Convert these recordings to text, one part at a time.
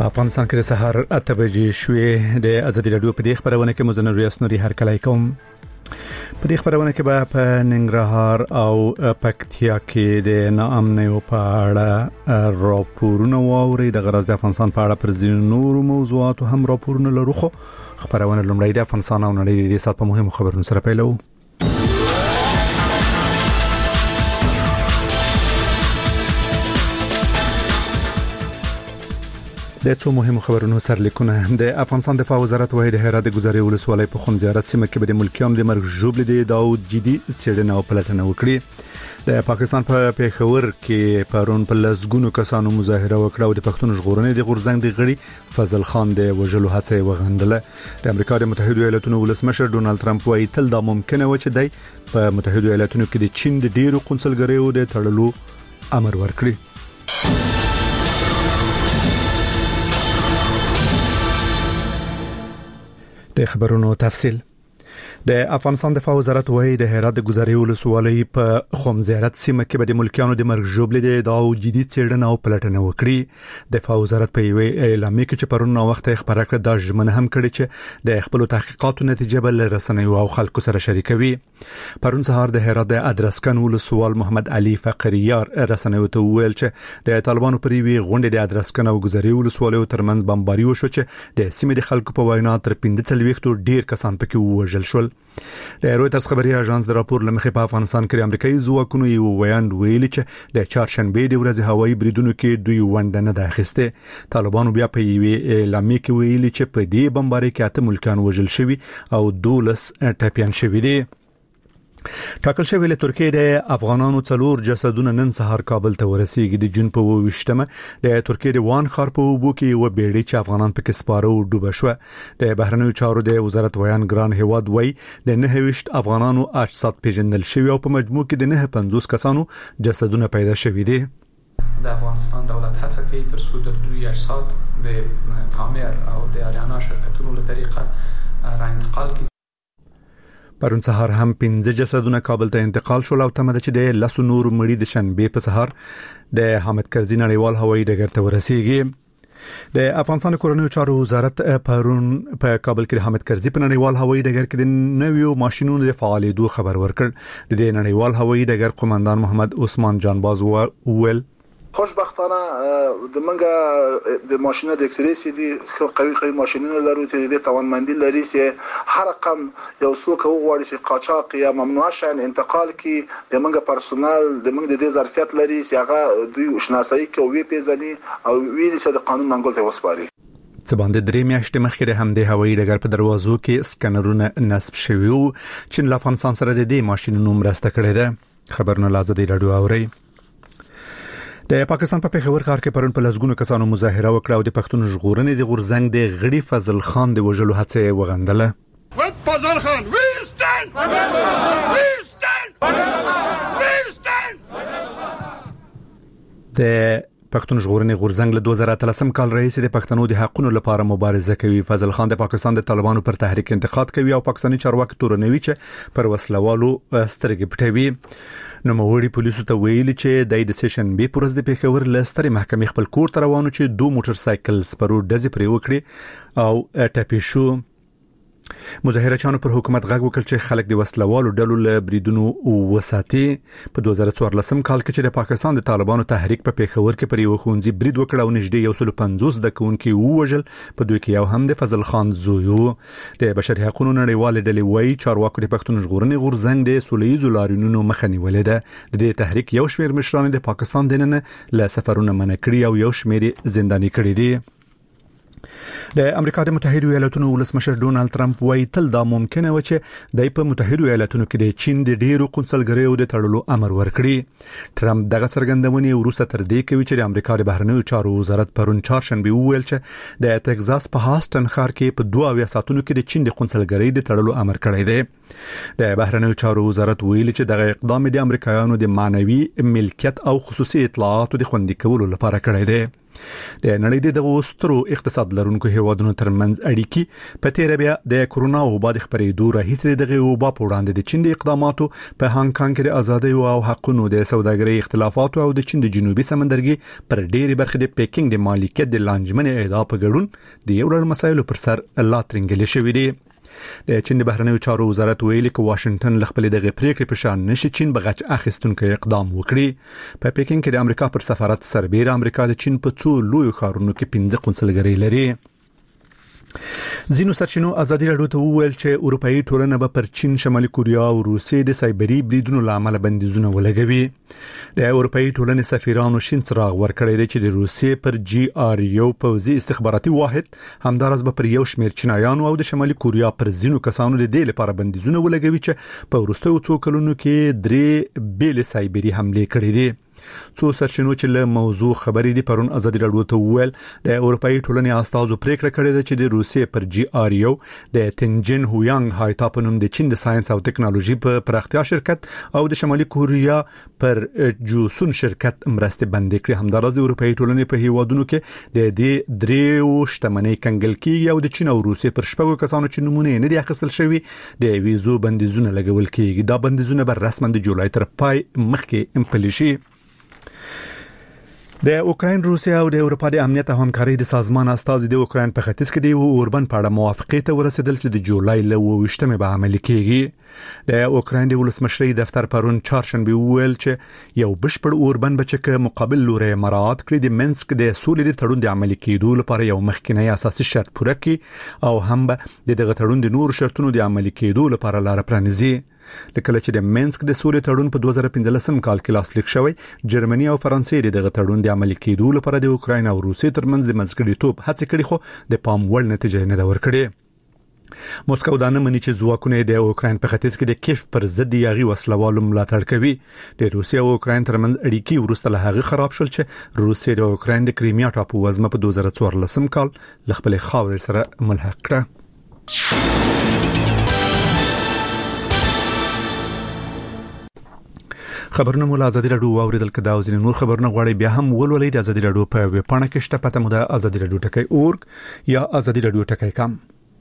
په افغانستان کې د سهار 8 بجې شوې د ازادي رادیو په دې خبرونه کې مزنور یاسنوري هر کله کوم په دې خبرونه کې به په ننګرهار او پکتیا کې د ناامنۍ په اړه راپورونه واوري د غرض د افغانستان په اړه پر ځینو نورو موضوعاتو هم راپورونه لرو خو خبرونه لومړی د افغانستان او نړۍ د سات په مهمو خبرونو سره پیلو د څو مهمو خبرونو سرلیکونه د افغانستان دفاع وزارت وايي د هرات ګذري ولسوالۍ په خون زیارت سیمه کې به د ملکیانو د مرګ ژوبل دي دا جدي څېړنه او پلټنه وکړي د پاکستان په پیښور کې پرون په لسګونو کسانو مظاهره وکړه او د پښتون ژغورنې د غورزنګ د غړي فضل خان د وژلو هڅه وغندله د امریکا د متحده ایالاتونو ولسمشر ډونالد ترامپ وايي تل دا ممکنه و چې د په متحده ایالاتونو کې د چین د ډیرو قونسلګریو د تړلو امر ورکړي د خبرونو تفصیل د افغانستان دفاع وزارت وايي د هرات ګذري ولسوالۍ په خون زیارت سیمه کې به د ملکیانو د مرګ ژوبل دي دا جدي څېړنه او پلټنه وکړي دفاع وزارت په یو اعلامیه کې چې پرون وخت خبره کړه دا ژمنه هم کړې چې د خپل تحقیقاتو نتیجه بل رسنیو او خلکو سره شریکوي پرون سهار د هرات د ادرسکن ولسوال محمد علي فقریار رسنیو ته ویل چې د طالبانو پر وی غونډه د ادرسکن او ګذري ولسوالۍ ترمنځ بمباري وشو چې د سیمې د خلکو په وینا تر 15 ډیر کسان پکې وژل شول د رويټرز خبري اژانس د راپور لمخې په افغانستان کې امریکایي ځواکونو یو ویاند ویلي چې د چهارشنبه د ورځې هوایي بریدونو کې دوی ونډه نه اخیسته طالبانو بیا په یوه اعلامیه کې ویلي چې په دې بمبارۍ کې 8 ملکان وژل شوي او 12 ټپيان شوي دي ټاکل شوی له ترکیه د افغانانو څلور جسدونه نن سهار کابل ته ورسیږي د جون په 28مه د ترکیه د وان ښار په وبو کې و بیړۍ چې افغانان پکې سپاره او ډوبه شو د بهرنیو چارو د وزارت ویان ګران هواد وای د 9 افغانانو اجساد پیژندل شوی او په مجموع کې د 50 کسانو جسدونه پیدا شوی دي د افغانستان دولت هڅه کوي تر څو د دوی اجساد د کامر او د اریانا شرکتونو له طریقه را انتقال کړي پرون سهار هم 15 جسدونه کابل ته انتقال شول او تمه ده چې د لاسو نور مړي د شنبه په سهار د حامد کرزي نړیوال هوایي ډګر ته ورسیږي د افغانستان کورنیو چارو وزارت پرون په کابل کې د حامد کرزي په نړیوال هوایي ډګر کې د نویو ماشينونو د فعالیتو خبر ورکړ د نړیوال هوایي ډګر قومندان محمد عثمان جانباز ویل خوشبختانه د منګه د ماشينه د اکسرې سي دي قوي ماشينونه لرو چې د توانمندي لري چې هر رقم یو څوک وغواړي چې قاچاق یا ممنوع شان انتقال کی د منګه پرسونل د منګه د ظرفیت لري چې هغه دوی شناسایی کوي پیژني او ویلي چې د قانون منګول ته وسپاري څه باندې درې میاشتې مخکې د همدې هوایي ډګر په دروازو کې سکانرونه نصب شوي وو چې له افغانستان سره د دې ماشينونو مرسته کړې ده خبرونه لازم رادیو اوري د پاکستان په پیښور ښار کې پرون په لسګونو کسانو مظاهره وکړه او د پښتون ژغورنې د غورزنګ د غړي فضل خان د وژلو هڅه وغندله فضل خان ویستن د پښتون ژغورنې غورزنګ له 2013 کال رئیس د پښتنو د حقوقو لپاره مبارزه کوي فضل خان د پاکستان د طالبانو پر تحریک انتقاد کوي او پاکستاني چارواکي تورنوي چې پر وسلوالو سترګې پټوي نو موري پولیسو ته ویلي چې د سیشن بي پرز د پیښور لستري محکمې خپل کور ته روانو چې 2 موټر سایکل سپرو ډزې پرې وکړي او ټپي شو مظاهرچانو پر حکومت غږ وکړ چې خلک د وسلوالو ډلو له بریدونو وساتي په 2014 کال کې چې د پاکستان د طالبانو تحریک په پیښور کې پر یو خونځي برید وکړ او نږدې 150 د کونکي وژل په دوی کې یو هم د فضل خان زوی د بشري حقوقو نړیوال ډلې وایي چارواکو د پښتون ژغورنې غورزنګ د سولېزو لارینونو مخنیولې ده د تحریک یو شمېر مشران د پاکستان دننه له سفرونو منع کړي او یو شمېر زنداني کړي دي د امریکا د متحده ایالاتونو ولسمشر ډونالد ترامپ وايي تل دا ممکنه و چې د په متحده ایالاتونو کې د چین د ډیرو قونسلګریو د تړلو امر ورکړي ترامپ دغه څرګندونه وروسته تر دې کوي چې د امریکا د بهرنیو چارو وزارت پرون چهارشنبه ویل چې د تگزاس په هاستن ښار کې په 2 ساعتونو کې د چین د قونسلګری د تړلو امر کړی دی د بهرنیو چارو وزارت ویلي چې دغه اقدام د امریکایانو د معنوي ملکیت او خصوصي اطلاعاتو د خوندي کولو لپاره کړی دی د نړۍ د سترو اقتصاد لرونکو هیوادونو ترمنځ اړیکې په تیر بیا د کورونا وبا د خپرېدو راهیسې دغه وبا په وړاندې د چین د اقداماتو په هانګ کانګ کې د ازادۍ او حقوقو د سوداګرۍ اختلافات او د چین د جنوبي سمندرګي پر ډېری برخې د پیکینګ د مالکیت د لانجمنې ادعا په ګډون د یو ډول مسایلو پر سر لا ترنګلې شوې دي. د چین د بهرنیو چارو وزارت ویلي چې واشنگټن لخپل دغه پریکړې په شان نشي چین بغچ اخیستونکو اقدام وکړي. په پیکینګ کې د امریکا پر سفارت سربېره امریکا د چین په څو لوی ښارونو کې 15 قونسلګرۍ لري. زینو سرچینو ازادي راډیو ته وویل چې اروپאי ټولنه به پر چین، شمالي کوریا او روسیې د سایبری بریدونو لامل بندیزونه ولګوي. د اروپאי ټولنې سفیرانو شین څراغ ورکړی دی چې د روسیې پر GRU پوځي استخباراتي واحد همدارس به پر یو شمېر چینایانو او د شمالي کوریا پر زینو کسانو د دې لپاره بندیزونه ولګوي چې په وروستیو څو کلونو کې 3 بیل سایبری حمله کړې دي. څو سرچینو چې له موضوع خبرې دي پرون ازادي راډیو ته وویل د اروپאי ټولنې استازو پریکړه کړې ده چې د روسیې پر GRU د تنجن هویانګ هایتا په نوم د چین د ساينس او ټکنالوژي په پراختیا شرکت او د شمالي کوریا پر جوسون شرکت مرستې بندې کړې. همدارس د اروپאי ټولنې په هیوادونو کې د دې دریو شتمنۍ کنګل کیږي او د چین او روسیې پر شپږو کسانو چې نمونه نه دي اخیستل شوی د ویزو بندیزونه لګول کیږي. دا بندیزونه به رسماً د جولای تر پای مخکې امپلی شي. د اوکراین، روسیا او د اروپا د امنیت او همکارۍ د سازمان استازي د اوکراین په ختیځ کې د اوربن په اړه موافقه ته ورسېدل چې د جولای ل 28مې به عملي کیږي. د اوکراین د ولسمشرۍ دفتر پرون چهارشنبه ویل چې یو بشپړ اوربن بچکه مقابل لوري مراعات کړی د منسک د سولې د تړون د عملي کېدو لپاره یو مخکینی اساسي شرط پوره کړي او هم به دغه تړون د نور شرطونو د عملي کېدو لپاره لار پرانیزي. لکه چې د منسک د سولې تړون په 2015 کال کې لاسلیک شوی، جرمني او فرانسې دغه تړون د عملي کېدو لپاره د اوکراین او روسیې ترمنځ د منځګړیتوب هڅې کړې خو د پام وړ نتیجه نه ورکړې. موسکو دا نه مني چې ځواکونه د اوکراین په ختیځ کې د کیف پر ضد یاغي وسلوالو ملاتړ کوي. د روسیې او اوکراین ترمنځ اړیکې ورسته له هغه خراب شول چې روسیې د اوکراین د کریمیا ټاپو وزمه په 2014 کال له خپل خاورې سره ملحق کړه. خبرونه مول ازادي راډیو اوریدل کدا او ځینې نور خبرونه غواړي بیا هم ولولئ د ازادي راډیو په ویب پاڼه کې شته پته مو د ازادي راډیو ټکی اورګ یا ازادي راډیو ټکی کام.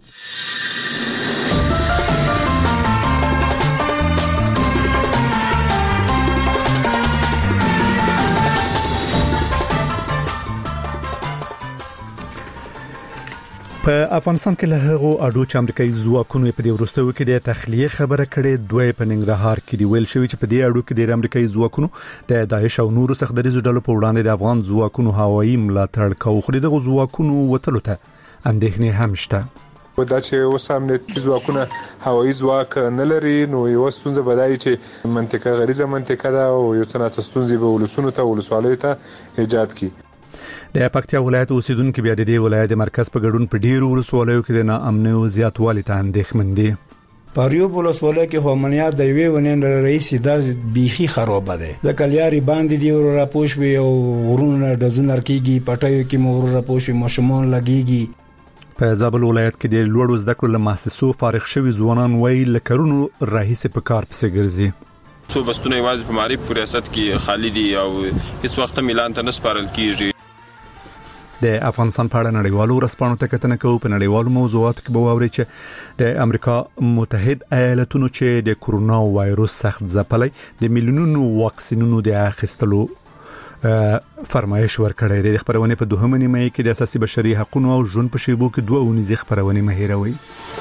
په افغانستان کې له هغو اډو چې امریکایي ځواکونو په دې وروستیو کې د تخلیه خبره کړې دوی په ننګرهار کې دی ویل شوی چې په دې اډو کې د امریکایي ځواکونو د داعش او نورو سختدریزو ډلو په وړاندې د افغان ځواکونو هوایي ملاتړ کوي، خو دغه ځواکونو وتلو ته اندېښنې هم شته. دا چې اوس امنیتي ځواکونه هوایي ځواک نه لري نو یو ستونزه بدایي چې منطقه غریزه منطقه ده او یو څه ستونزې به ولسونو ته ولسوالیو ته ایجاد کی. د پکتیا ولایت اوسیدونکو بیا د دې ولایت مرکز په ګډون په ډیرو ولسوالیو کې د ناامنۍ او زیاتوالي ته اندېښمن دي. پاریو ولسوالۍ کې هومنیات د یوې ونین رئیس د بیخي خراب ده ځکه لیاري باندې دی ور راپوش وي او ورونه د زونر کېږي پټایو کې مور راپوش مشمون لګيږي. په زابل ولایت کې د لوړو زده کړو له مؤسسو فارغ شوي ځوانان وایي لکرونو راهیسه په کار پسې ګرځي. څو بستونه یوازې په معرفت ریاست کې خالی دي او هیڅ وخت ميلان ته نسپارل کیږي. د افغانستان په اړه نړیوالو ورځپاڼو ته کتنه کوو. په نړیوالو موضوعاتو کې به واوري چې د امریکا متحد ایالاتونو چې د کورونا وایروس سخت ځپلای د میلیونونو واکسینونو د اخیستلو فرمایش ورکړی دی. خبرونه په 2 مې کې د اساسي بشري حقوقو او ژوند په شیبو کې 2 اونیزه خبرونه مهیروي.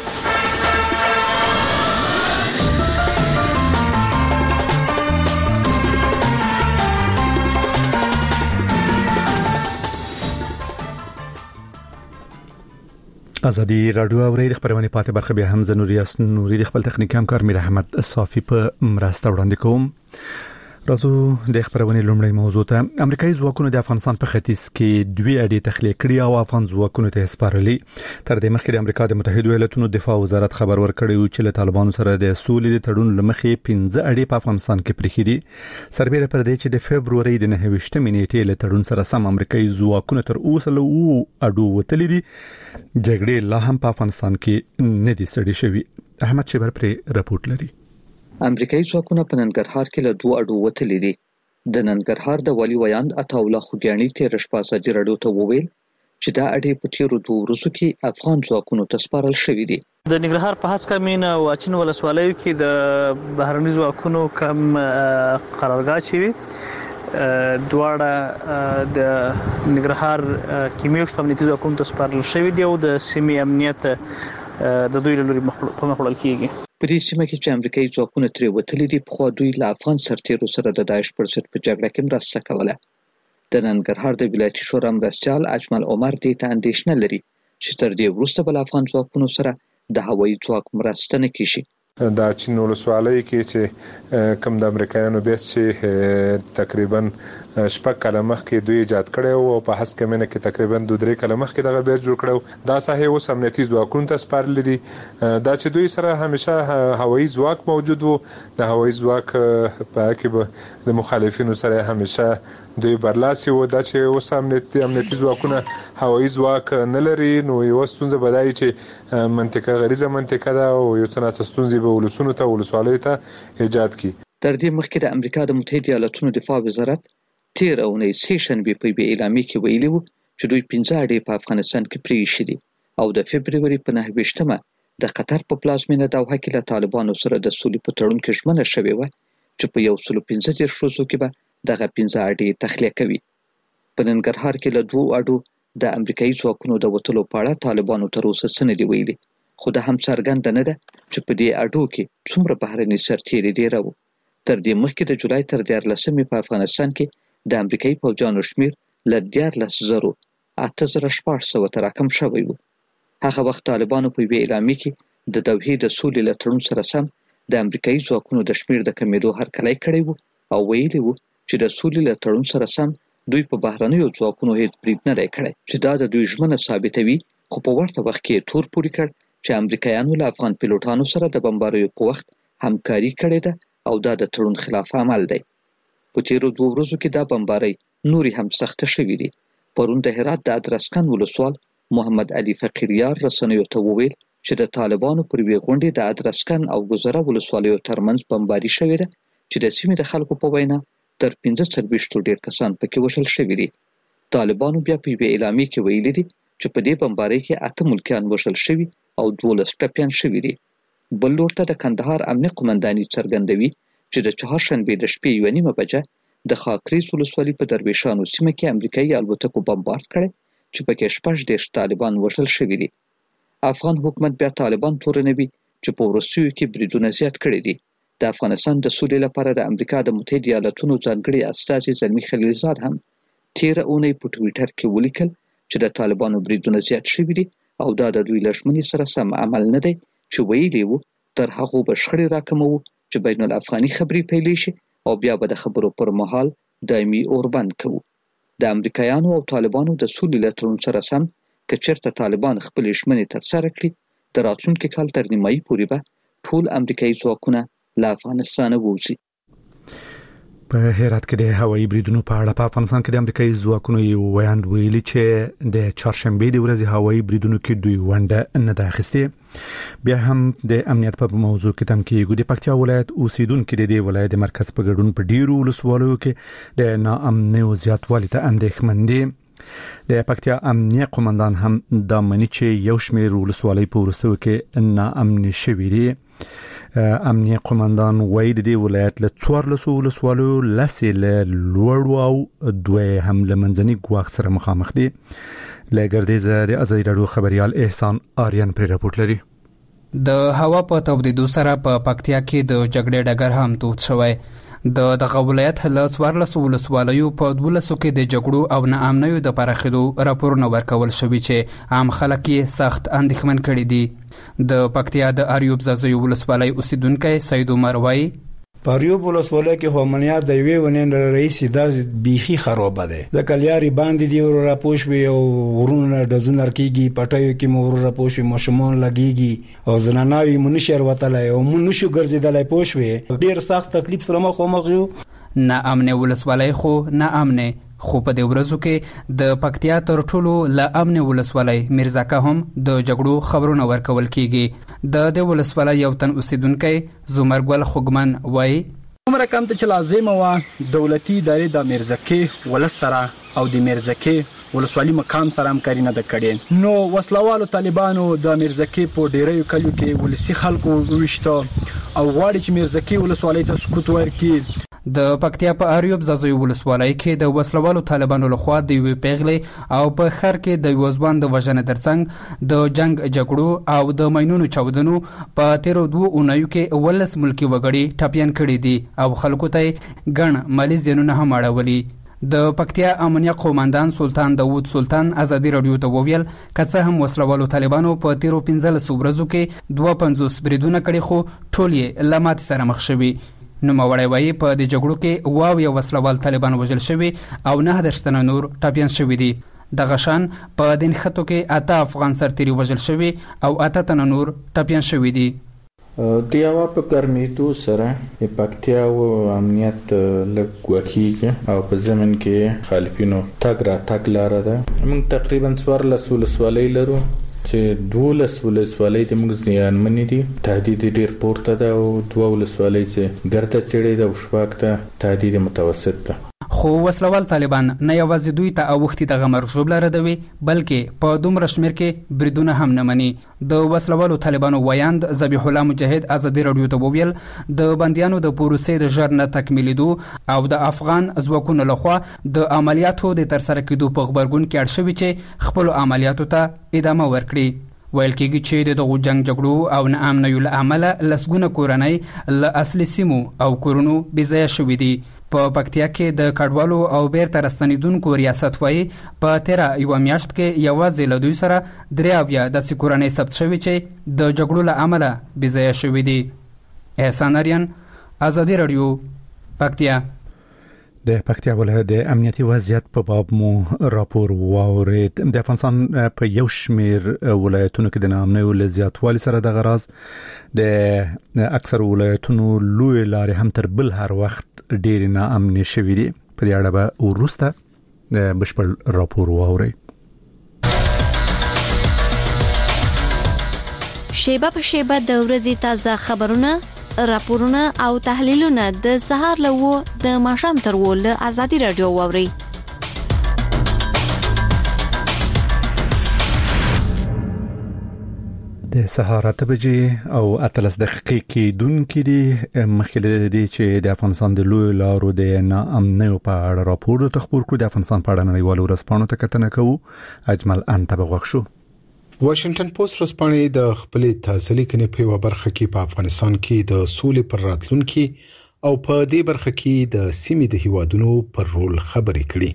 ازادي راډیو اورید خبرونه پاتې برخه به هم زنوریاس نوري د خپل تخنیکی همکار میر احمد صافی په مرسته وړاندې کوم. راځو د خبرونه لومړی موضوع ته. امریکایي ځواکونو د افغانستان په ختیځ کې 2 اډې تخلیه کړې او افغان ځواکونو ته سپارلې. تر دې مخکې د امریکا د متحده ایالاتونو دفاع وزارت خبر ورکړی چې له طالبانو سره د سولې د تړون لمخې 15 اډې په افغانستان کې پرېښې دي. سربېره پر دې چې د فبرवरी د 29مې نیټې له تړون سره سم امریکایي ځواکونو تر اوسه له اډو وتلې دي. جګړې لا هم په افغانستان کې نه دي سړې شوي. احمد شبر پر راپورټ لري. امریکایي ځواکونه په ننګرهار کې له 2 اډو وتلې دي. د ننګرهار د والي ویاند عطاالله خوګیاڼي تېره شپه ازادي راډیو ته وویل چې دا اډې په تیرو 2 ورځو کې افغان ځواکونو ته سپارل شوې دي. د ننګرهار په هسکه مین او اچین ولسوالیو کې د بهرني ځواکونو کم قرارګاه چوي دواړه د ننګرهار کې میشت امنیتي ځواکونو ته سپارل شوې دي او د سیمې امنیت د دوی له لوري په مخ وړل کیږي. په دې سیمه کې چې امریکایي ځواکونه ترې وتلي دي پخوا دوی له افغان سرتیرو سره د داعش پر ضد په جګړه کې مرسته کوله. د ننګرهار د ولایتي شورا مرستیال اجمل عمر دې ته اندېښنه لري چې تر دې وروسته بل افغان ځواکونو سره د هوایي ځواک مرسته نه کیږي. دا چین ولسوالۍ کې چې کوم د امریکایانو بیس چې تقریبا 6 کاله مخکې دوی ایجاد کړي او په هسکه مینه کې تقریبا 2-3 کاله مخکې دغه بیس جوړ کړو. دا ساحه اوس امنیتي ځواکونو ته سپارل دي. دا چې دوی سره همیشه هوایي ځواک موجود وو. د هوایي ځواک په کې به د مخالفینو سره همیشه دوی برلاسي وو. دا چې اوس امنیتي ځواکونه هوایي ځواک نه لري نو یو ستونزه بدایي چې منطقه غریزه منطقه ده او یو څه ستونزې به ولسونو ته ولسوالیو ته ایجاد کی. تر دې مخکې د امریکا د متحده ایالاتونو دفاع وزارت تیر اونۍ سیشنبه په اعلامیه کې ویلي وو چې دوی 15 اډې په افغانستان کې پریښي دي او د فبرवरी په 9 د قطر په پلازمینه دوحه کې له طالبانو سره د سولې په تړون کې ژمنه شوې و چې په 115 ورځو کې به دغه 15 اډې تخلیه کوي. په ننګرهار کې له 2 اډو د امریکایي ځواکونو د وټلو په اړه طالبانو تر اوسه څه نه دی ویلي خو د هم څرګنده نه ده چې په دې اډو کې څومره بهرني سرتیري دي راو. تر دې مخکې د جولای تر 14 په افغانستان کې د امریکایي پوځیانو شمیر له 14,800 ته راکم شوی و. هغه وخت طالبانو په اعلامیه کې د دوحې د سولې له تړون سره سم د امریکایي ځواکونو د شمیر د کمیدو هرکلی کړی و او ویلي و چې د سولې له تړون سره سم دوی په بهرنیو ځواکونو هیڅ برید نه دی کړی چې دا د دوی ژمنه ثابتوي. خو په ورته وخت کې تور پوري کړ چې امریکایانو له افغان پیلوټانو سره د بمباریو په وخت همکاري کړې ده او دا د تړون خلاف عمل دی. په تیرو 2 ورځو کې دا بمباری نوري هم سخته شوې دي. پرون د هرات د ادرسکن ولسوال محمد علي فقیریار رسنیو ته وویل چې د طالبانو پر وی غونډې د ادرسکن او ګذره ولسوالیو ترمنځ بمباری شوې ده چې د سیمې د خلکو په وینا تر 15 ډیر کسان پکې وژل شوي دي. طالبانو بیا په اعلامیه کې ویلي دي چې په دې بمباری کې 8 ملکیان وژل شوي او 12 ټپیان شوي دي. بل لور ته د کندهار امنیه قومنداني څرګندوي چې د چهارشنبه د شپې 1:30 بجې د خاکریز ولسوالۍ په درویشانو سیمه کې امریکایي الوتکو بمبارد کړي چې پکې 18 طالبان وژل شوي دي. افغان حکومت بیا طالبان تورنوي چې په وروستیو کې بریدونه زیات کړي دي. د افغانستان د سولې لپاره د امریکا د متحده ایالاتونو ځانګړي استازي زلمی خلیلزاد هم تیره اونۍ په ټویټر کې ولیکل چې د طالبانو بریدونه زیات شوي دي او دا د دوی له ژمنې سره سم عمل نه دی چې ویلي وو تر هغو به شخړې راکموو چې بین الافغاني خبرې پیلې شي او بیا به د خبرو پر مهال دایمي اوربند کوو. د امریکایانو او طالبانو د سولې له تړون سره سم که چېرته طالبان خپلې ژمنې ترسره کړي د راتلونکي کال تر نیمایي پورې به ټول امریکایي ځواکونه له افغانستانه ووځي. په هرات کې د هوایي بریدونو په اړه په افغانستان کې د امریکایي ځواکونو یو ویاند ویلي چې د چهارشنبه د ورځې هوایي بریدونو کې دوی ونډه نه ده اخیستې. بیا هم د امنیت په موضوع کې تم کېږي. د پکتیا ولایت اوسیدونکو د دې ولایت د مرکز په ګډون په ډیرو ولسوالیو کې د ناامنۍ زیاتوالي ته اندېښمن دي. د پکتیا امنیه قومندان هم دا مني چې یو شمېر ولسوالۍ په وروستیو کې ناامن شوي دي. امنیه قومندان وایي د دې ولایت له 14 ولسوالیو لسې له لوړو او دوه هم له منځني ګواښ سره مخامخ دي. له ګردیزه د ازادي راډیو خبريال احسان آریان پر راپورټ لري. د هوا په تودیدو سره په پکتیا کې د جګړې ډګر هم تود شوی. دغه ولایت له 14 ولسوالیو په 12 کې د جګړو او ناامنیو د پراخېدو راپورونه ورکول شوي چې عام خلک یې سخت اندېښمن کړي دي. د پکتیا د اریوب زازیو ولسوالۍ اوسیدونکی سید عمر وایي په اریوب ولسوالۍ کې امنیت د یوې ونې رئیس د بیخي خراب ده. ځکه لیاري باندې دی ور راپوښوي او ورونه د زونر کېږي پټایو کې مور راپوښوي مشمون لګيږي او زناناوي منشر وتلای او منشو ګرځیدلای پوښوي. ډیر سخت تکلیف سره مخ یو. نه امن ولسوالۍ خو نه امن خو په دې ورځو کې د پکتیا تر ټولو له امن ولسوالۍ میرزاکه هم د جګړو خبرونه ورکول کیږي. د ولسوالۍ یو تن اوسیدونکی زمرګل خوګمن وایي عمر کم ته چې لازم و دولتي ادارې د میرزکه ولسره او د میرزکه ولسوالي مقام سره همکاري نه د کړي نو وسلوالو طالبانو د میرزکه په ډیرو کلیو کې ولسی خلکو وشته او غواړي چې میرزکه ولسوالي ته سقوط ورکړي. د پکتیا په اریوب زازوی ولسوالۍ کې د وسلوالو طالبانو لخوا د یوې پیغلې او په خر کې د یو ځوان د وژنې ترڅنګ د جنگ جګړو او د ماینونو چاودنو په 13 اونیو کې ولس ملکی وګړي ټاپیان کړي دي او خلکو ته ګڼ مالی زیانونه هم اړولي. د پکتیا امنیه قوماندان سلطان داوود سلطان ازادي رادیو ته وویل کڅه هم وسلوالو طالبانو په 13 ورځو کې 52 بریدونه کړي خو ټول یې لمات سره مخ شوي. نو موړی وایي په د جګړو کې واو یو وسلوال طالبان وژل شوي او 9 نور ټاپیان شوي دي. د غشان په دین خطو کې 8 افغان سرتیري وژل شوي او 8 نور ټاپیان شوي دي. د یو په ګرمېدو سره پکتیا او امنیت لږ وکیږي او په زمين کې خالفینو تګ را تګ لاره ده. موږ تقریبا 14 ولسوالۍ لرو چې 12 ولسوالۍ د موږ ځانمنې دي تهدید ډیر پورته ده او 2 ولسوالۍ چې ګرته چړې ده او شپږ ته تهدید متوسط ده. خو وسلوال طالبان نه یوازې دوی ته اوختي د غمر شوبل ردوي بلکې په دومره شمیر کې بریدونه هم نه مني. د وسلوالو طالبانو ویاند ذبیح الله مجاهد ازادي رادیو ته وویل د بنديانو د پروسې د ژر نه تکمیلیدو او د افغان ځواکونو لخوا د عملیاتو د ترسره کېدو په خبرګون کې اړ شوی چې خپل عملیاتو ته ادامه ورکړي. ویل کېږي چې د جنگ جګړو او ناامنیو له امله لسګونه کورنۍ له اصلي سیمو او کورونو بېځایه شوي دي. په پکتیا کې د کډوالو او بیرته راستنیدونکو ریاست وایي په 13 میاشت کې یوازې له دوی سره 3 د کورنۍ ثبت شوي چې د جګړو له امله بېځایه شوي دي. احسان اریان ازادي رادیو پکتیا. د پکتیا ولایت د امنیتي وضعیت په باب مو راپور واورید. د افغانستان په یو شمیر ولایتونو کې د ناامنۍ له زیاتوالي سره د غراز د اکثر ولایتونو لوی لارې هم تر بل هر وخت ډېر ناامنې شوي دي. په دې اړه به وروسته د بشپړ راپور واورئ. شیبه په شیبه د ورځې تازه خبرونه راپورونه او تحلیلونه د سهار له د ماښام تر له ازادي رادیو واوري. د سهار 8 بجې او 13 دقیقې کې دونکې دي مخکې دي چې د افغانستان د لوی لارو د ناامنۍ په اړه راپور تخبر کړ. د افغانستان په اړه نړیوالو ورځپاڼو ته کتنه کوو. اجمل انتبه غوښ شو. واشنگټن پوسټ ورځپاڼه د خپل تازه لیکنې په برخه کې په افغانستان کې د سولې پر راتلونکي او په دې برخه کې د سیمې د هیوادونو پر رول خبرې کړي.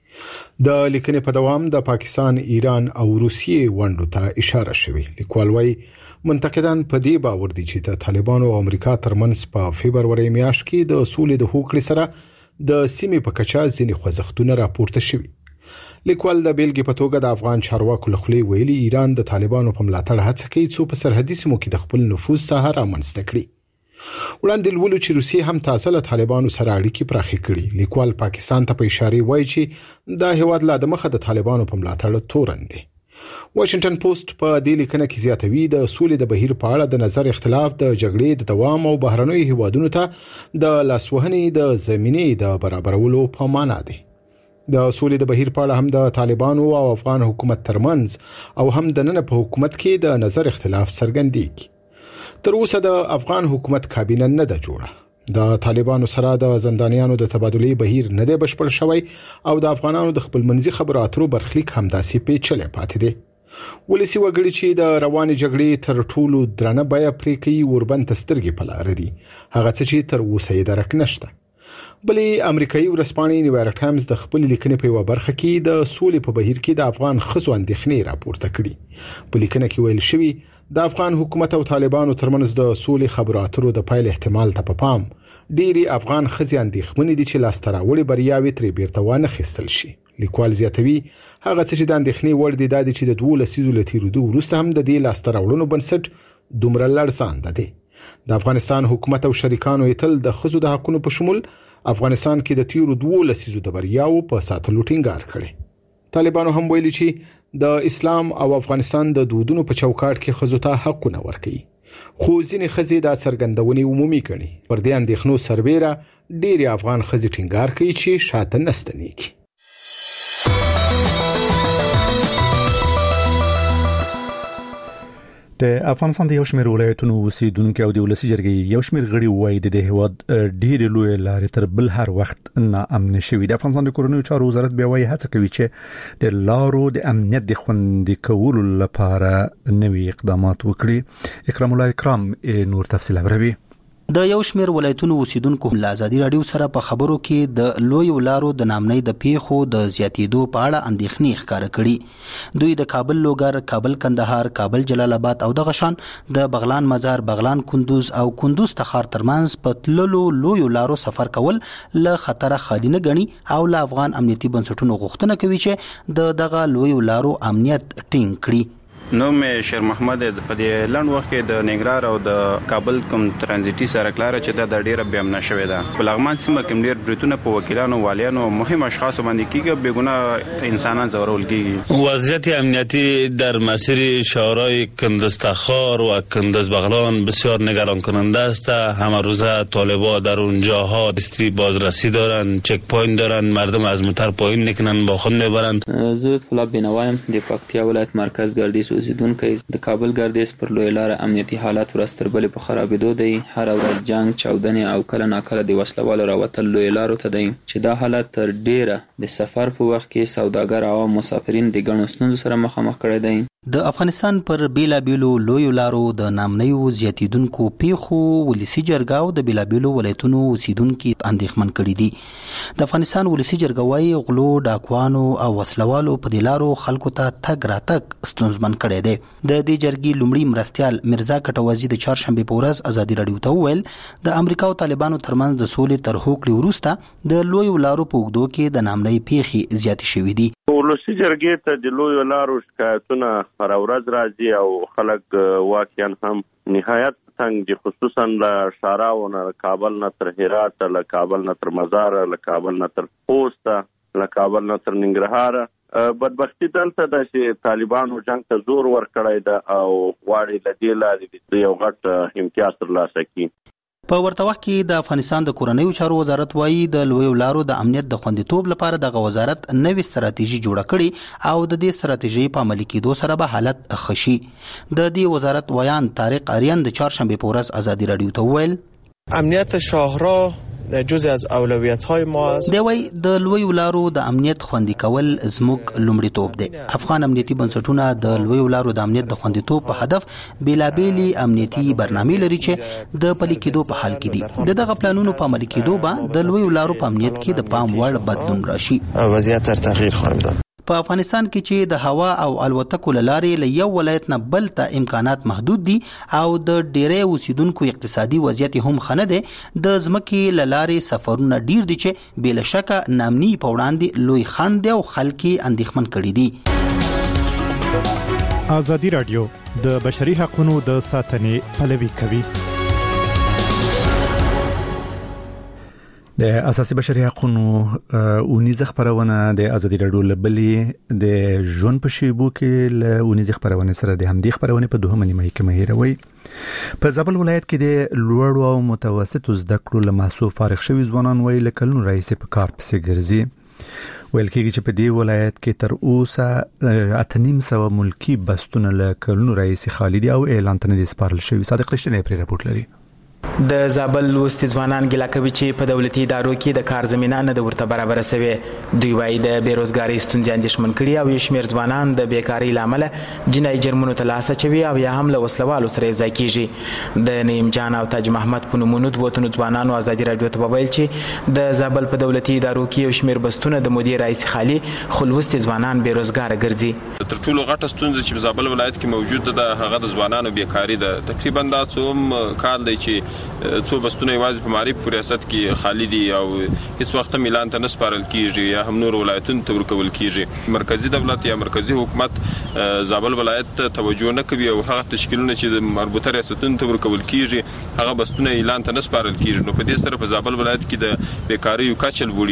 د لیکنې په دوام د پاکستان، ایران او روسیې ونډو ته اشاره شوې. لیکوال وايي منتقدان په دې باور دي چې د طالبانو او امریکا ترمنځ په فبرवरी میاشت کې د سولې د هوکړې سره د سیمې په کچا ځینې خوځښتونه راپورته شوي. لیکوال د بیلګې په توګه د افغان چارواکو له خولې ویلي ایران د طالبانو په ملاتړ هڅه کوي څو په سرحدي سیمو کې د خپل نفوذ ساحه رامنځته کړي. وړاندې لولو چې روسیې هم تاسو له طالبانو سره اړیکې پراخې کړي. لیکوال پاکستان ته په اشاره وایي چې دا هیواد لا د مخه د طالبانو په ملاتړ تورن دي. واشنگټن پوسټ په دې لیکنه کې زیاتوي د سولې د بهیر په اړه د نظر اختلاف د جګړې د دوام او بهرنوي هیوادونو ته د لاسوهنې د زمینې د برابرولو په معنا دی. د سولې د بهیر په اړه هم د طالبانو او افغان حکومت ترمنځ او هم د نن په حکومت کې د نظر اختلاف څرګندېږي. تر اوسه د افغان حکومت کابینه نه ده جوړه. د طالبانو سره د زندانیانو د تبادلې بهیر نه دی بشپړ شوی او د افغانانو د خپلمنځي خبرو اترو برخلیک هم داسې پیچلې پاتې دی. ولسی وګړي چې د روانې جګړې تر ټولو درنه بیه پرې کوي وربند سترګې په لار دي. هغه څه چې تر اوسه یې درک نشته. بلې امریکایي ورځپاڼې نیویارک ټایمز د خپل لیکنې په یو برخه کې د سولې په بهیر کې د افغان ښځو اندېښنې راپورته کړي. په لیکنه کې ویل شوی د افغان حکومت او طالبانو ترمنځ د سولې خبرو اترو د پایل احتمال ته په پام ډېری افغان ښځې اندېښمنې دي چې لاسته راوړې بریاوې ترې بیرته وانخیستل شي. لیکوال زیاتوي هغه څه چې د اندېښنې وړ دي دا دي چې د 12 لسیزو له تېرېدو وروسته هم د دې لاسته راوړنو بنسټ دومره لړزانده دی. د افغانستان حکومت او شریکانو یې تل د ښځو د حقونو په شمول افغانستان کې د تیرو 2 لسیزو د بریاو په ساتلو ټینګار کړي. طالبانو هم ویلي چې د اسلام او افغانستان د دودونو په چوکاټ کې ښځو ته حقونه ورکړي. خو ځینې ښځې دا څرګندونې عمومي ګڼي. پر دې اندېښنو سربیره ډېرې افغان ښځې ټینګار کوي چې شاته نه ستنېږي. د افغانستان د یو شمېر ولایتونو اوسیدونکو او د ولسی جرګې یو شمېر غړي وایي د هیواد ډېرې لوی لارې تر بل هر وخت ناامن شوي. د افغانستان د کورنیو چارو وزارت بیا وایي هڅه کوي چې د لارو د امنیت د خوندي کولو لپاره نوي اقدامات وکړي. اکرام الله اکرام نور تفصیل اوري. د یو شمېر ولایتونو اوسیدونکو له ازادي رادیو سره په خبرو کې د لوی لارو د نامنۍ د پیښو د زیاتېدو په اړه اندېښنې ښکاره کړي. دوی د کابل لوګر، کابل کندهار، کابل جلال آباد او د غشان د بغلان مزار، بغلان کندوز او کندوز تخار ترمنځ په تللو لوی لارو سفر کول له خطر خالي نه ګڼي او له افغان امنیتي بنسټونو غوښتنه کوي چې دغه لوی لارو امنیت ټینګ کړي. نو مې شیر محمد په دې لند وخت کې د نګرار او د کابل کوم ترانزیټي سرکلار چې د ډیره بیا امن شوې ده. په لغمان سیمه کې ډیر بریټونه په وکیلانو، والیانو، مهم اشخاص باندې کېږي، بیګونه انسانان زورول کېږي. وضعیت امنیتی در مسیر شهرهای کندز تخار و کندز بغلان بسیار نگران کننده است. همه روزه طالبا در اونجاها دستی بازرسی دارن، چک پوینت دارن، مردم از موتر پایین نکنن، با خود میبرن. زه طلب بنوایم د پکتیا ولایت مرکز ګردیز اوسیدونکی د کابل ګردیز پر لوی لار امنیتي حالات ورځ تر بلې په خرابېدو دی. هر ورځ جنگ، چاودنې او کله ناکله د وسلوالو راوتل لوی لارو ته دی چې دا حالت تر ډیره د سفر په وخت کې سوداګر او مسافرین د ګڼو ستونزو سره مخامخ کړي دي. د افغانستان پر بیلابیلو لوی لارو د نامنیو زیاتیدونکو پیښو ولسی جرګه او د بیلابیلو ولایتونو اوسیدونکو اندېښمن کړي دي. د افغانستان ولسی جرګه وايي غلو، ډاکوانو او وسلوالو په دې لارو خلکو ته تګ راتګ ستونزمن کړي دي. د دې جرګې لومړی مرستيال مرزا کټوازی د چهارشنبه په ورځ ازادي رادیو ته وویل د امریکا او طالبانو ترمنځ د سولې تر هوکړې وروسته د لوی لارو په اوږدو کې د نامنۍ پیښې زیاتې شوې دي. ولسی جرګې ته د لوی لارو شکایتونه هر ورځ راځي او خلک واقعا هم نهایت څنګه دي، خصوصا له شاراو نه، کابل نه تر هرات، له کابل نه تر مزار، له کابل نه تر خوست، له کابل نه تر ننګرهار. بدبختی دلته د چې طالبانو جنگ ته زور ورکړی ده او غواړي له دې لارې د یو غټ امتیاز ترلاسه کړي. په ورته وخت کې د افغانستان د کورنیو چارو وزارت وايي د لوی لارو د امنیت د خوندیتوب لپاره د وزارت نوې ستراتیژي جوړه کړې او د دې ستراتیژي په عملي کېدو سره به حالت خشي. د دې وزارت ویان طارق آریان د چهارشنبه په ورځ ازادي رادیو ته وویل امنیت شاهراه جزء از اولویت‌های ما است. دی وای د لوی لارو د امنیت خوندي کول زموږ لومړیتوب دی. افغان امنیتي بنسټونه د لوی لارو د امنیت د خوندیتوب په هدف بیلابېلي امنیتي برنامې لري چې د پلي کېدو په حال کې دي. دغه پلانونو په عملي کېدو به د لوی لارو په امنیت کې د پام وړ بدلون راشي. وضعیت تر تغییر خواهیم داد. په افغانستان کې چې د هوا او الوتکو لارې له یو ولایت نه بل ته امکانات محدود دي او د ډېرې اوسیدونکو اقتصادي وضعیت هم خنه ده، د ځمکې لارې سفرونه ډیر دي چې بل شک نامني په وړاندې لوی خنډ دی او خلک اندېښمن کړي دي. ازادي رادیو د بشري حقوقو د ساتنې پلوي کوي. د اساسي بشري حقوقو اونیزه خبرونه د ازادي رادیو لبلې د ژوند په شیبو کې له اونیزه خبرونه سره د همدې خبرونه په دوه نیمه کې مهیروي. په زابل ولایت کې د لوړ او متوسط زده کړو له محصول فارغ شوي ځوانان وایي له کلونو رئیس په کار پسې ګرځي. ویل کېږي چې په دې ولایت کې تر اوسه 8.5 ملکی بستونه له کلونو رئیس خالدي او اعلان تنه سپارل شوی. صادق رښتینی پرې راپورټ لري. د زابل لوستي ځوانان ګیله کوي چې په دولتي ادارو کې د کار زمينه نه د ورته برابر شوی. دوی وايي د بیروزګاری ستونزې اندېښمن کړي او یو شمېر ځوانان د بیکاری لامل جنایي جرمونو ته لاس اچوي او یا هم له وسلوالو سره یو ځای کیږي. د نعیم جان او تاج محمد په نومونو دوه تنو ځوانانو ازادي رادیو ته وویل چې د زابل په دولتي ادارو کې یو شمېر بستونه د مدیر رئیس خالي خلوستي ځوانان بیروزګار ګرځي. تر ټولو غټه ستونزه چې په زابل ولایت کې موجود ده هغه د ځوانانو بیکاری ده. تقریبا دا څوم کال دی چې څو بستونه یوازې په معرف ریاست کې خالی دي او هیڅ وخت ملان ته نسپارل کیږي یا هم نور ولایتونو ته ورکول کیږي. مرکزی دولت یا مرکزی حکومت زابل ولایت ته توجه نه کوي او هغه تشکیلونه چې د مربوطه ریاستونو ته ورکول کیږي هغه بستونه اعلان ته نسپارل کیږي. نو په دې سره په زابل ولایت کې د بیکاری کچه لوړیږي.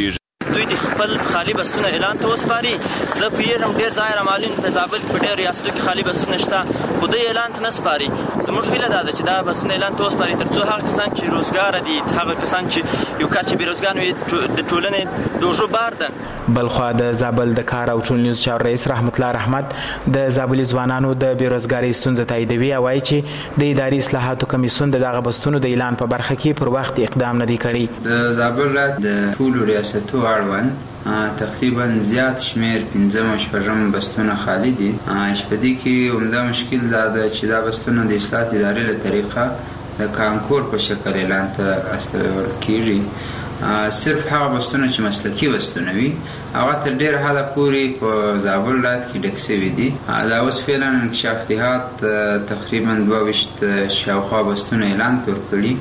دوی د خپل خالی بستونه اعلان ته وسپاري. زه پیږم ډیر ځای را معلوم په زابل په ډیر ریاستو کې خالی بستونه شته، خو دوی اعلان ته نه سپاري. زموږ هیله ده چې دا بستونه اعلان ته وسپاري ترڅو هغه کسان چې روزګار دي، هغه کسان چې یو کس چې بیروزګار وي د ټولنې د وژو بار ده. بلخوا د زابل د کار او ټولنیز چارو رئیس رحمت الله رحمت د زابلي ځوانانو د بیروزګاری ستونزه تاییدوي او وایي چې د اداري اصلاحاتو کمیسیون دغه بستونو د اعلان په برخه کې پر وخت اقدام نه دی کړی. د زابل ولایت د ټولو ریاستو اړوند تقریبا زیات شمیر 15 بستونه خالی دي. شپدي کې عمده مشکل دا ده چې دا بستونه د اصلاحات ادارې له طریقه د کانکور په شکل اعلان ته استول کیږي. صرف هغه بستونه چې مسلکي بستونه وي هغه تر ډیره حده پورې په زابل ولایت کې ډک شوي دي. دا اوس فعلا انکشاف دهات تقریبا 22 شاوخوا بستونه اعلان ته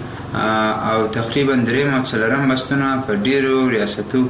ورکړي او تقریبا 3 او 4 بستونه په ډیرو ریاستو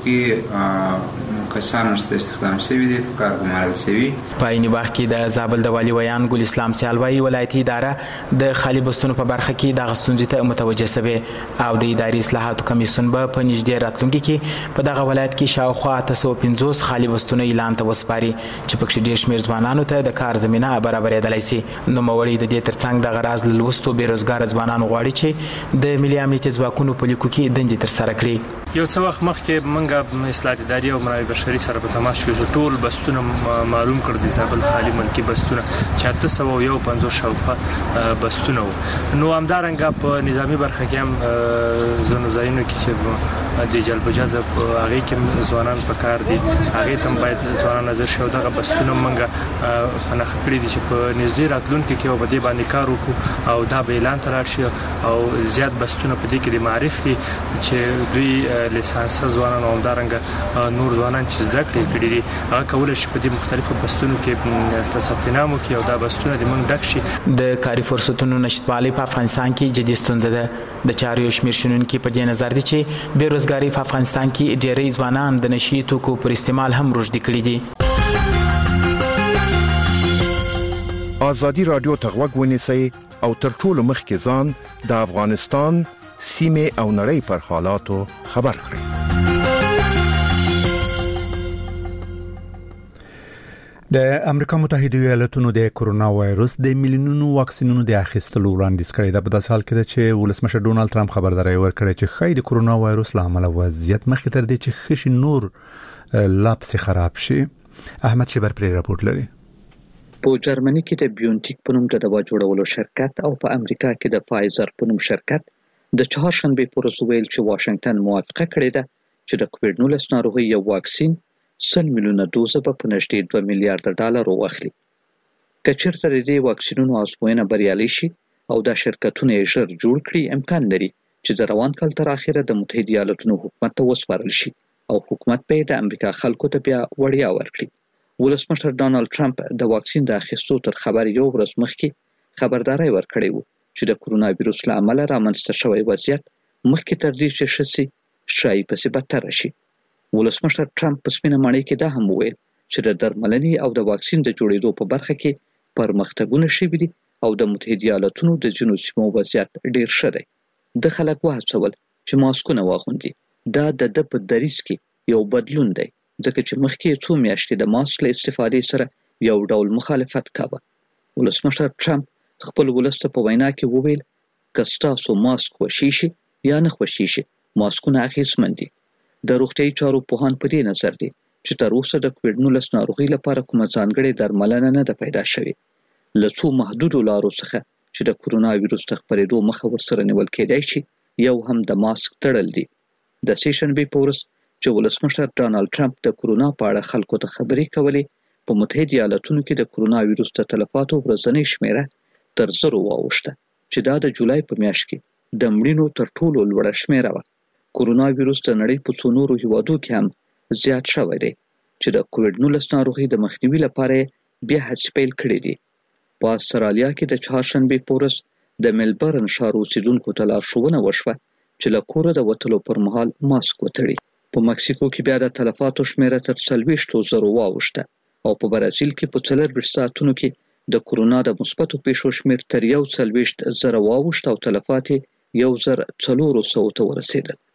کې کسانو ته استخدام شوي دي، په کار ګمارل شوي. په عین وخت کې د زابل د والي ویان ګل اسلام سیالوي ولایتي اداره د خالي بستونو په برخه کې د غستونځ ته متوجه شوه او د اداري اصلاحاتو کمیسیون به په نږدې راتلونکي کې په دغه ولایت کې شاوخوا 350 خالي بستونه اعلان ته وسپاري چې پکې ډېر شمېر ځوانانو ته د کار زمينه برابرېدلای شي. نو موري د دې ترڅنګ د غراز لوستو بیروزګار ځوانانو غواړي چې د ملي امنیتي ځواکونو په لیکو کې دندې تر سره کړي. یو څه وخت مخکې منګه اصلاحات اداري او منابع بشري سره په تماس کې ټول بستونه معلوم کړ د زابل خالي ملکی بستونه چې 350 شاوخوا بستونه وو. نو همدارنګه په نظامی برخه کې هم زنو زاینو کې چې د جلب جذب هغه کې ځوانان په کار دي، هغه تم باید ځوانان نظر شو دغه بستونه منګه پناه کړی دي چې په نږدې راتلونکي کې په دې باندې کار وکړو او دا به اعلان تر شي او زیات بستونه په دې کې د معرف دي چې دوی لیسانس ځوانان او همدارنګه نور ځوانان چې زده کړې کړي دي هغه کولای شي په دې مختلفو بستونو کې ثبتنام وکړي او دا بستونه د موږ ډک شي. د کاري فرصتونو نشټوالي په افغانستان کې جدي ستونزه ده. د چارو شمیر شنونکو په دې نظر دي چې بیروزګاری په افغانستان کې ډېری ځوانان د نشي توکو پر استعمال هم روږدي کړي دي. ازادي رادیو ته غوږ ونیسئ او تر ټولو مخکې ځان د افغانستان سیمه او نړۍ پر حالاتو خبر کړئ. د امریکا متحده ایالاتونو د کرونا وایروس د میلیونونو واکسینونو د اخیستلو وړاندیز کړی دی. په داسې حال کې چې ولسمشر ډونالد ټرمپ خبرداري ورکړه چې خای د کرونا وایروس لامل وضعیت مخې تر دې چې خشي نور لاپسي خراب شي. احمد شبر پر راپورټ لري. په جرمني کې د بیونټیک په نوم د دوا جوړولو شرکت او په امریکا کې د فایزر په نوم شرکت د چهارشنبه پر ورځ ویل چې واشنگټن موافقه کړې ده چې د کووډ-19 ناروغي یو واکسین 100 میلیونه دوزه په نږدې 2 میلیارډ ډالر واخلي. کچېرته د دې واکسینونو ازموینه بریالي شي او دا شرکتونه یې ژر جوړ کړي، امکان لري چې د روان کال تر اخره د متحده ایالاتونو حکومت ته وسپارل شي او حکومت به د امریکا خلکو ته بیا وړیا ورکړي. ولسمشر ډونالد ټرمپ د واکسین د اخیستو تر خبر یو ورځ مخکې خبرداري ورکړې و چې د کرونا وایروس له امله رامنځته شوی وضعیت مخکې تر دې چې شسي شای پسې بدتر شي. ولسمشر ټرمپ په سپینه ماڼۍ کې دا هم وویل چې د درملنې او د واکسین د جوړېدو په برخه کې پرمختګونه شوي دي او د متحده ایالاتونو د ځینو سیمو وضعیت ډیر ښه دی. د خلک وهڅول چې ماسکونه واغوندي. دا د په دریځ کې یو بدلون دی ځکه چې مخکې څو میاشتې د ماسک له استفادې سره یو ډول مخالفت کاوه. ولسمشر ټرمپ خپل ولسته په وینا کې وویل که ستاسو ماسک خوښي شي یا نه خوښي شي ماسکونه اخیستمن دي. د روغتیايي چارو پوهان په دې نظر دي چې تر اوسه د کووډ-19 ناروغي لپاره کومه ځانګړې درملنه نه ده پیدا شوې. له څو محدودو لارو څخه چې د کرونا وایروس د خپرېدو مخه ورسره نیول کېدای شي یو هم د ماسک تړل دي. د سیشنبې په ورځ چې ولسمشر ډونالد ټرمپ د کرونا په اړه خلکو ته خبرې کولې په متحده ایالاتونو کې د کرونا وایروس د تلفاتو ورځنۍ شمیره تر 0 واوښته چې دا د جولای په میاشت کې د مړینو تر ټولو لوړه شمیره وه. کرونا وایروس د نړۍ په څو نورو هیوادو کې هم زیات شوی دی چې د کووډ-19 ناروغي د مخنیوي لپاره بیا هڅې پیل کړې دي. په استرالیا کې د چهارشنبې په ورځ د ملبورن ښار اوسیدونکو ته لارښوونه وشوه چې له کوره د وتلو پر مهال ماسک وتړي. په مکسیکو کې بیا د تلفاتو شمیره تر 40,000 واوښته او په برازیل کې په 24 ساعتونو کې د کرونا د مثبتو پیښو شمیر تر 41,000 واوښت او تلفات 1,400 ته ورسېدل.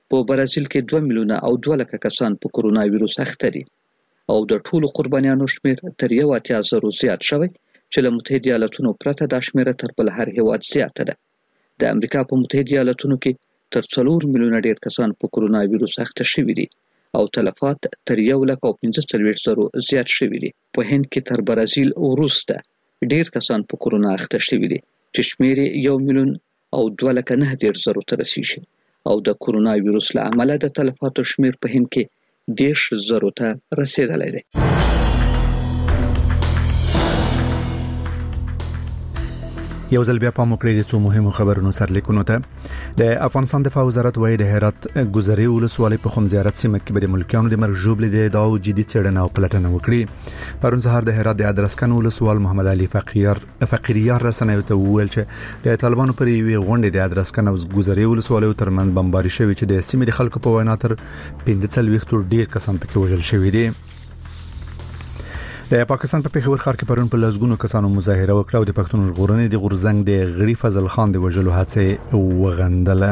په برازیل کې 2 میلیونه او 2 لک کسان په کورونا وایروس اخته دي او د ټولو قربانیانو شمیر تر 1.0 زیات شوی چې له متحده ایالاتونو پرته د شمیره تر بل هر هیواد زیاته ده. د امریکا په متحده ایالاتونو کې تر 4 میلیونه ډیر کسان په کورونا وایروس اخته شوي دي او تلفات تر 1,45,000 زیات شوي دي. په هند کې تر برازیل وروسته ډیر کسان په کورونا اخته شوي دي چې شمیر 1 میلیون او 2,900,000 ته رسیږي او د کورونا وایروس له امله د تلفاتو شمیر په هند کې 10,000 ته رسیدلی دی. یو ځل بیا پام وکړئ د څو مهمو خبرونو سرلیکونو ته. د افغانستان دفاع وزارت وايي د هرات ګذري ولسوالۍ په خم زیارت سیمه کې به د ملکیانو د مرګ ژوبلې د ادعاو جدي څېړنه او پلټنه وکړي. پرون سهار د هرات د ادرسکن ولسوال محمد علي فقیریار رسنیو ته وویل چې د طالبانو پر یوې غونډې د ادرسکن او ګذري ولسوالیو ترمنځ بمباري شوې چې د سیمې د خلکو په وینا تر 15 ډیر کسان پکې وژل شوي دي. د پاکستان په پیښور ښار کې پرون په لږونو کسانو مظاهره وکړه او د پښتون ژغورنې د غورزنګ د غړي فضل خان د وژلو هڅه وغندله.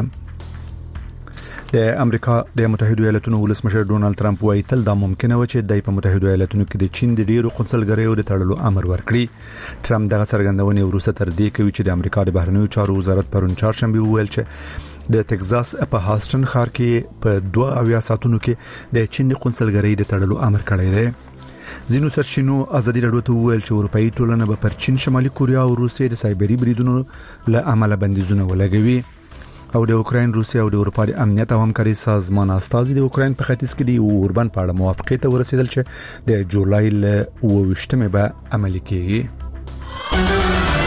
د امریکا د متحده ایالاتونو ولسمشر ډونالد ټرمپ وايي تل دا ممکنه و چې د متحده ایالاتونو کې د چین د ډیرو قنصلګریو د تړلو امر ورکړي. ټرمپ دغه څرګندونې وروسته تر دې کوي چې د امریکا د بهرنیو چارو وزارت پرون چهارشنبه وویل چې د ټکزاس په هاستن ښار کې په 2 ساعتونو کې د چین د قنصلګری د تړلو امر کړی دی. زینو سرچینو ازادي راډیو ته وویل چې اروپאי ټولنه به پر چین، شمالي کوریا او روسیې د سایبری بریدونو له امله بندیزونه ولګوي. او د اوکراین، روسیې او د اروپا د امنیت او همکاري سازمان استازي د اوکراین په ختیځ کې د اوربان په اړه موافقه ته ورسېدل چې د جولای ل 28مې به عملي کیږي.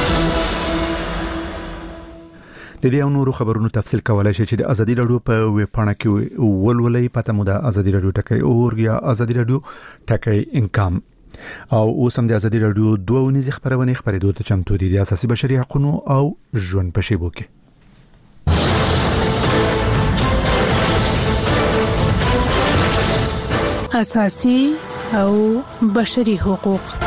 د دې او نورو خبرونو تفصیل کولای شئ چې د ازادي راډیو په ویب پاڼه کې ولولئ. پته مو د ازادي راډیو ټکی اور یا ازادي راډیو ټکی انکم. او اوس هم د ازادي راډیو 2 ونیزه خبرونه خبرېدو ته چمتو دي د اساسي بشري حقوقو او ژوند په شیبو کې. اساسي او بشري حقوق.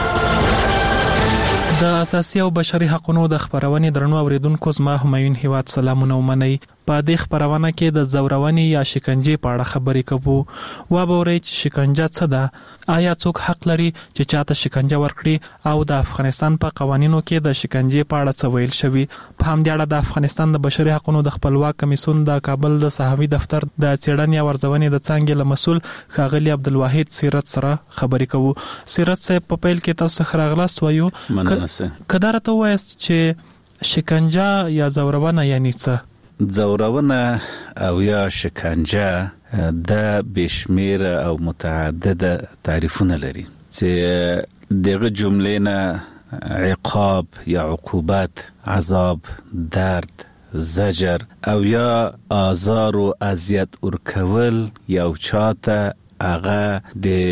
د اساسي او بشري حقوقو د خبرونې درنو اوریدونکو زما همایون هیواد سلامونه ومنئ. په دې خبرونه کې د زورونې یا شکنجې په اړه خبرې کوو. و به ورئ چې شکنجه څه ده، آیا څوک حق لري چې چاته شکنجه ورکړي او د افغانستان په قوانینو کې د شکنجې په اړه څه ویل شوي. په همدې اړه د افغانستان د بشري حقوقو د خپلواک کمیسیون د کابل د صحافي دفتر د څېړنې او ارزونې د څانګې له مسؤل ښاغلي عبدالواحد سیرت سره خبرې کوو. سیرت صاحب په پیل کې تاسو خراغلاست وایو کدار ته وایست چې شکنجه یا زورونه یعنی څه؟ زورونه او یا شکنجه د بشمیر او متعدد تعریفونه لري چې دغه جملې نه عقاب یا عقوبت، عذاب، درد، زجر او یا آزار و اذیت ورکول یو چاته هغه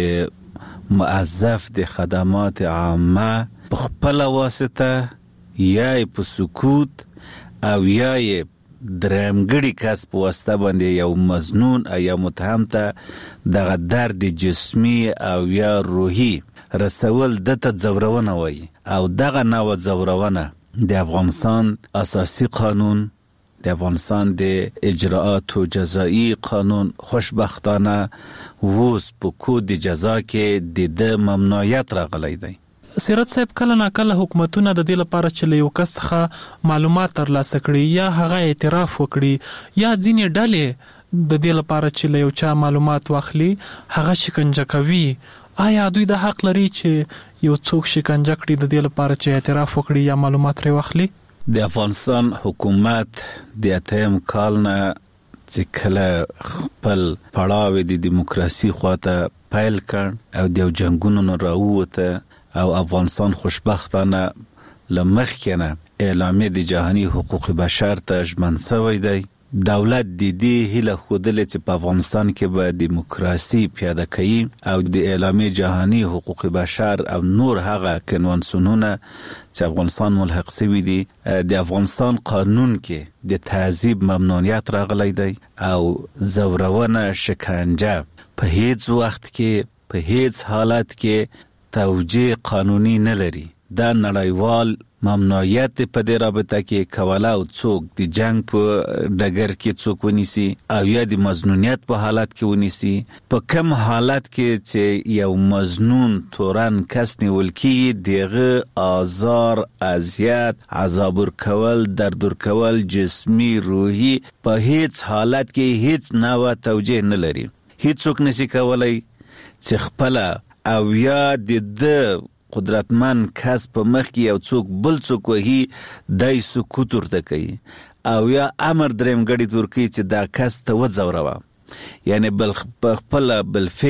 د موظف د خدمات عامه په خپل واسطه یا په سکوت او یا درمګړي کس په واسطه باندې یو مظنون یا متهم ته دغه درد جسمی او یا روحي رسول دته زورونه وای. او دغه نوع زورونه د افغانستان اساسي قانون، د افغانستان د اجراءات جزایی قانون خوشبختانه ووس په کود جزا کې د ممنوعیت راغلی دی. سیرت صاحب کله نا کله حکومتونه د دې لپاره چې له یو کس څخه معلومات ترلاسه کړي یا هغه اعتراف وکړي یا ځینې ډلې د دې لپاره چې له یو چا معلومات واخلي هغه شکنجه کوي. آیا دوی د حق لري چې یو څوک شکنجه کړي د دې لپاره چې اعتراف وکړي یا معلومات لري واخلي؟ د افغانستان حکومت د اتم کال نه چې کله خپل پړاو د دیموکراسي خواته پیل کړ او د جنگونو راووته او افغانستان خوشبختانه لمخکنه اعلامیه د جهانی حقوق بشر ته ژمن شوی دی. دولت د دې هله خودل چې په افغانستان کې به دیموکراسي پیاده کړي او د اعلامیه جهانی حقوق بشر او نور هغه کنوانسیونونه چې افغانستان ملحق شوی دي د افغانستان قانون کې د تعذیب ممنوعیت راغلی دی او زورونه، شکنجه په هیڅ وخت کې په هیڅ حالت کې توجیه قانوني نه لري. دا نړیوال ممنوعیت په دې رابطه کې کولا او څوک د جنگ په ډګر کې څوک ونیسي او یا د مظنونیت په حالت کې ونیسي، په کم حالت کې چې یو مظنون تورن کس نیول کیږي دغه آزار، اذیت، عذاب ورکول، درد ورکول، جسمی، روحي، په هیڅ حالت کې هیڅ نوع توجیه نه لري. هیڅوک نشي کولای چې خپل او یا د قدرتمن کس په مخ کې یو څوک بل څوک وهي دای سکوت ورته کوي او یا امر دریم غړي تور کوي چې دا کس ته وځوروه، یعنی بل خپل